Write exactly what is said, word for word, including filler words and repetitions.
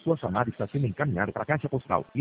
Sua chamada está sendo encaminhada para a caixa postal.